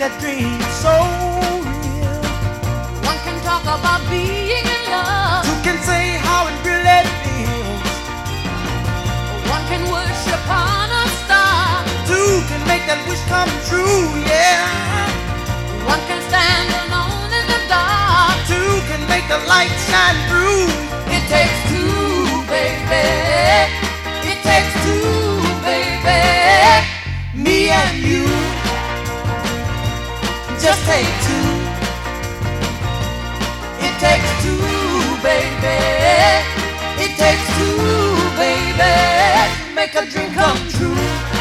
a dream so real. One can talk about being in love. Two can say how it really feels. One can wish upon a star. Two can make that wish come true, yeah. One can stand alone in the dark. Two can make the light shine through. It takes two, baby. It takes two, baby. Me and you, just take two. It takes two, baby. It takes two, baby. Make a dream come true.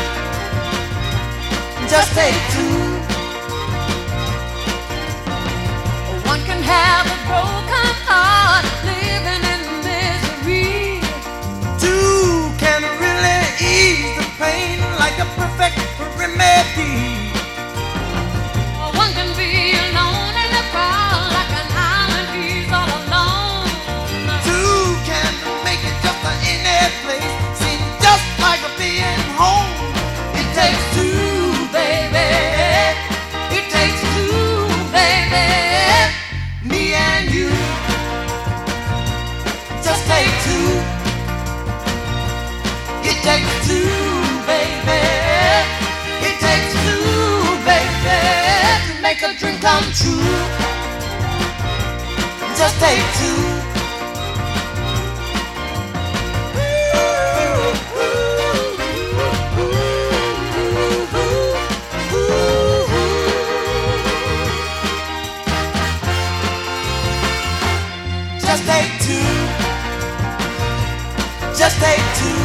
Just take two. One can have a broken heart, living in misery. Two can really ease the pain like a perfect remedy. One can be alone in the crowd like an island, he's all alone. Two can make it just in any place, seem just like a being home. It takes two, baby. It takes two, baby. Me and you, just take two. It takes two, baby. It takes two, baby, to make a dream come true. Just take two. Just take two. Just take two.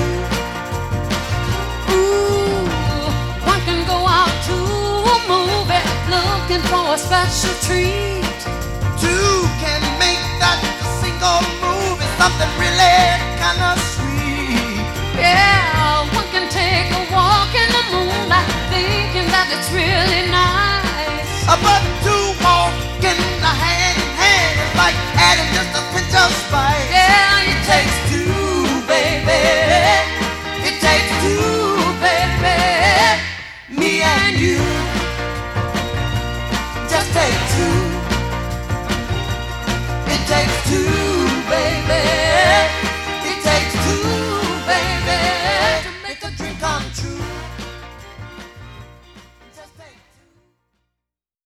Ooh, one can go out to a movie looking for a special treat. Two can make that a single movie something really kind of sweet. Yeah, one can take a walk in the moonlight thinking that it's really nice. But two walking hand in hand is like adding just a pinch of spice. Yeah, It takes two, baby. It takes two, baby. Me and you, just take two. It takes two.